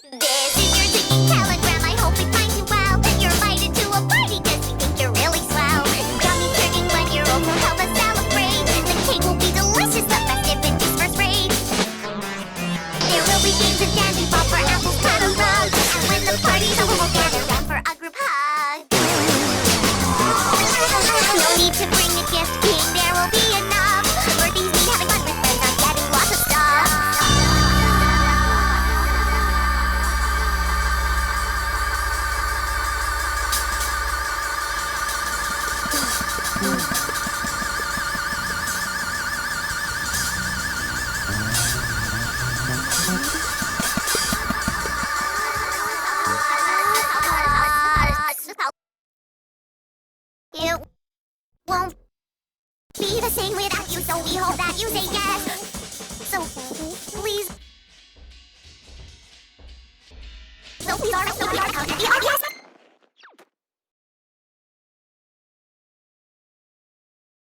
This is your singing telegram. I hope it finds you well. You're invited to a party 'cause we think you're really swell. Johnny's turning 1 year old, so help us celebrate. The cake will be delicious, the festivities first rate. There will be games and dandy ball for apples, cut a rug. And when the party's over, we'll gather round for a group hug. No need to bring a gift, King, there will be enough. Birthdays mean having fun with friends, not getting lots of stuff. It won't be the same without you, so we hope that you say yes. So please, so please, our yes.